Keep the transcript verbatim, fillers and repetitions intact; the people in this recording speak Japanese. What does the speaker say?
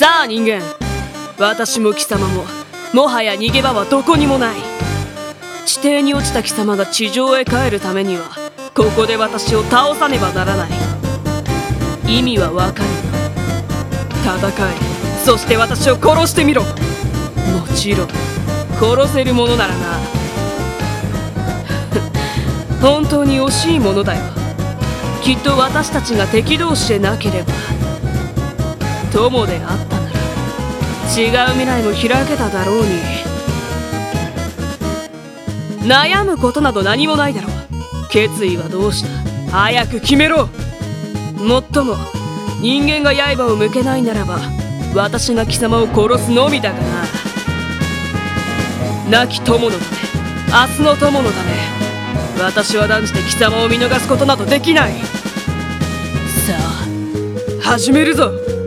さあ人間、私も貴様ももはや逃げ場はどこにもない。地底に落ちた貴様が地上へ帰るためにはここで私を倒さねばならない。意味はわかるな。戦え、そして私を殺してみろ。もちろん殺せるものならな。本当に惜しいものだよ。きっと私たちが敵同士でなければ、友であったなら違う未来も開けただろうに。悩むことなど何もないだろう。決意はどうした？早く決めろ。もっとも人間が刃を向けないならば私が貴様を殺すのみだがな。亡き友のため、明日の友のため、私は断じて貴様を見逃すことなどできない。さあ始めるぞ。